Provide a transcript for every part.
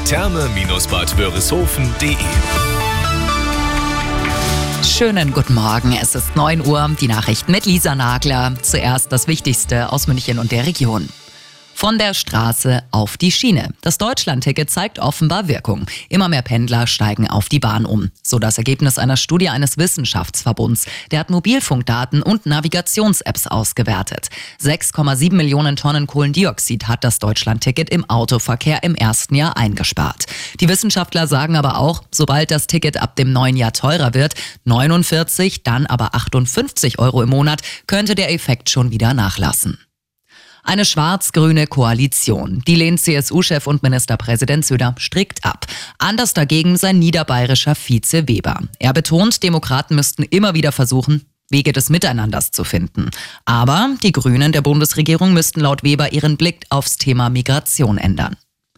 Therme-Bad Wörishofen.de. Schönen guten Morgen, es ist 9 Uhr, die Nachrichten mit Lisa Nagler. Zuerst das Wichtigste aus München und der Region. Von der Straße auf die Schiene. Das Deutschlandticket zeigt offenbar Wirkung. Immer mehr Pendler steigen auf die Bahn um. So das Ergebnis einer Studie eines Wissenschaftsverbunds. Der hat Mobilfunkdaten und Navigations-Apps ausgewertet. 6,7 Millionen Tonnen Kohlendioxid hat das Deutschlandticket im Autoverkehr im ersten Jahr eingespart. Die Wissenschaftler sagen aber auch, sobald das Ticket ab dem neuen Jahr teurer wird, 49, dann aber 58 Euro im Monat, könnte der Effekt schon wieder nachlassen. Eine schwarz-grüne Koalition. Die lehnt CSU-Chef und Ministerpräsident Söder strikt ab. Anders dagegen sein niederbayerischer Vize Weber. Er betont, Demokraten müssten immer wieder versuchen, Wege des Miteinanders zu finden. Aber die Grünen der Bundesregierung müssten laut Weber ihren Blick aufs Thema Migration ändern.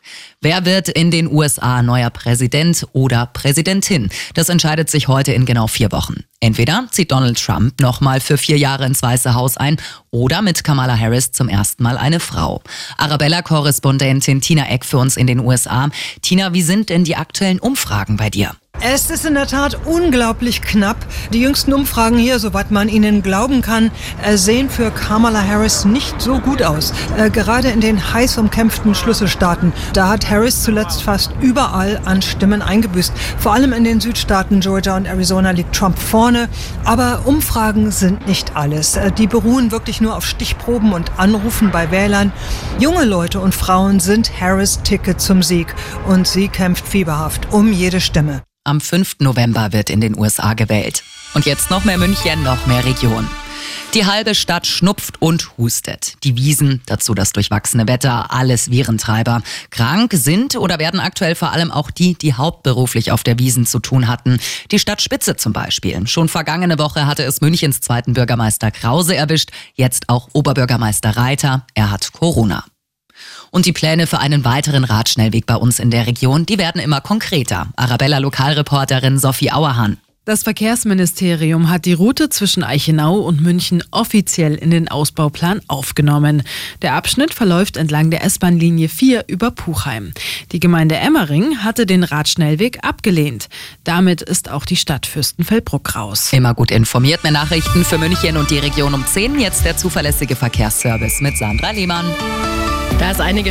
Wer wird in den USA neuer Präsident oder Präsidentin? Das entscheidet sich heute in genau 4 Wochen. Entweder zieht Donald Trump nochmal für 4 Jahre ins Weiße Haus ein oder mit Kamala Harris zum ersten Mal eine Frau. Arabella-Korrespondentin Tina Eck für uns in den USA. Tina, wie sind denn die aktuellen Umfragen bei dir? Es ist in der Tat unglaublich knapp. Die jüngsten Umfragen hier, soweit man ihnen glauben kann, sehen für Kamala Harris nicht so gut aus. Gerade in den heiß umkämpften Schlüsselstaaten, da hat Harris zuletzt fast überall an Stimmen eingebüßt. Vor allem in den Südstaaten Georgia und Arizona liegt Trump vorne. Aber Umfragen sind nicht alles. Die beruhen wirklich nur auf Stichproben und Anrufen bei Wählern. Junge Leute und Frauen sind Harris' Ticket zum Sieg. Und sie kämpft fieberhaft um jede Stimme. Am 5. November wird in den USA gewählt. Und jetzt noch mehr München, noch mehr Region. Die halbe Stadt schnupft und hustet. Die Wiesen, dazu das durchwachsene Wetter, alles Virentreiber. Krank sind oder werden aktuell vor allem auch die hauptberuflich auf der Wiesn zu tun hatten. Die Stadtspitze zum Beispiel. Schon vergangene Woche hatte es Münchens zweiten Bürgermeister Krause erwischt, jetzt auch Oberbürgermeister Reiter. Er hat Corona. Und die Pläne für einen weiteren Radschnellweg bei uns in der Region, die werden immer konkreter. Arabella-Lokalreporterin Sophie Auerhahn. Das Verkehrsministerium hat die Route zwischen Eichenau und München offiziell in den Ausbauplan aufgenommen. Der Abschnitt verläuft entlang der S-Bahn-Linie 4 über Puchheim. Die Gemeinde Emmering hatte den Radschnellweg abgelehnt. Damit ist auch die Stadt Fürstenfeldbruck raus. Immer gut informiert. Mehr Nachrichten für München und die Region um 10. Jetzt der zuverlässige Verkehrsservice mit Sandra Lehmann. Da ist einiges